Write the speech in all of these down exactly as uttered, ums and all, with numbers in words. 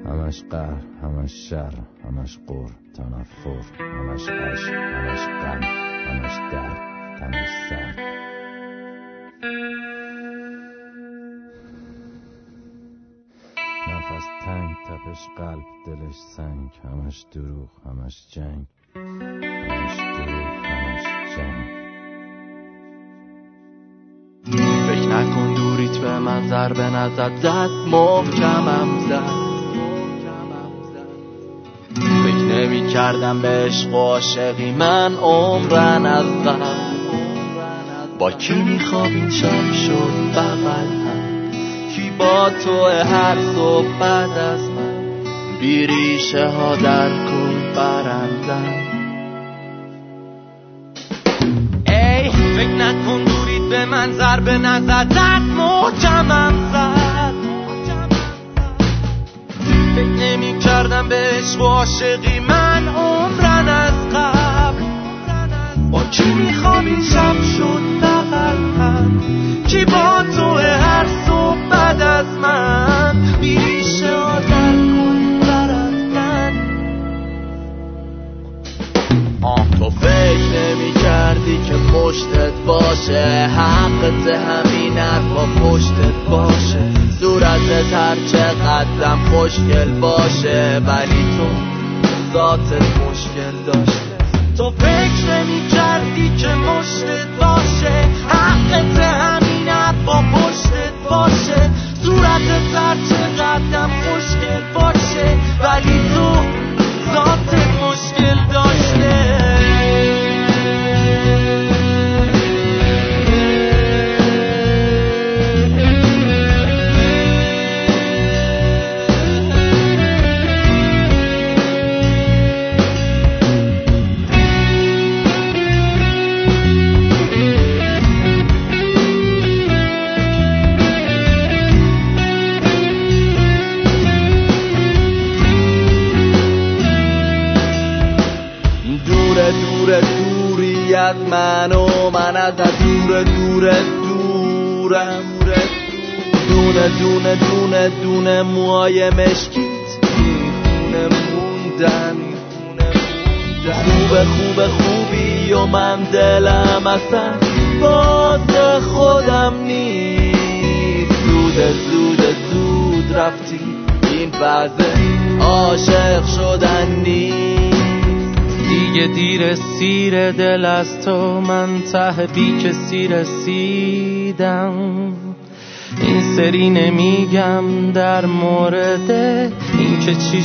همش قهر، همش شر، همش قر، تنفر، همش عشق، همش غم، همش درد، همش سر. نفس تنگ، تپش قلب، دلش سنگ، همش دروغ، همش جنگ، همش دروغ، همش جنگ. فکر نکن دوریت به من ضربه نزد، زد محکمم زد. فکر نمی کردم به عشق و عاشقی من عمرن از قبل. با کی میخوابین شب شد بغل هم، کی با تو هر صبح بعد از من، بی ریشه ها در کل برندم. ای فکر نکن دوریت به من ضربه نزد، زد محکمم زد. فکر نمی کردم به عشق و عاشقی من عمرن از قبل. با کی میخوابین شب شد بغل هم، کی با تو هر صبح بعد از من، بی ریشه ها در کل برندن. آه تو فکر نمی کردی که پشتت باشه، حقت همین حرفا پشتت باشه. صورتت هر چقدرم خوشگل باشه، ولی تو ذاتت مشکل داشته. تو فکر نمی کردی که مشتت باشه، حقت همین حرفا پشتت باشه. صورتت هر چقدرم خوشگل باشه، ولی تو ذاتت مشکل داشته. از من و من از دور دور دورم. دونه دونه دونه دونه موهای مشکیت میخونه موندن. خوبه خوبه خوبی و من دلم اصلا باز خودم نیست. زود زود زود رفتی، این بعضه عاشق شدن نیست. دیگه دیر سیر دل از تو، من ته بی کسی رسیدم. این سری نمیگم در مورد این که چی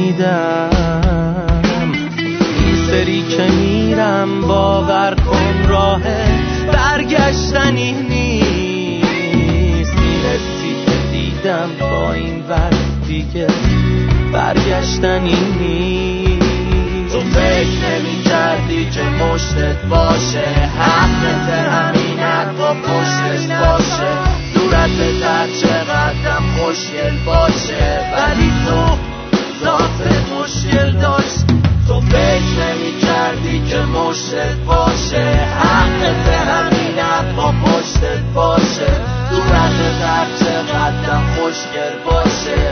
شنیدم. این سری که میرم باور کن راه برگشتنی نیست. این حسی که دیدم با این وقت دیگه برگشتنی نیست. تو فکر نمی کردی که پشتت باشه، حقت همین حرفا پشتت باشه. صورتت هر چقدرم خوشگل باشه، ولی تو ذاتت مشکل داشت. تو فکر نمی کردی که مشتت باشه، حقت همین حرفا پشتت باشه. صورتت هر چقدرم خوشگل باشه،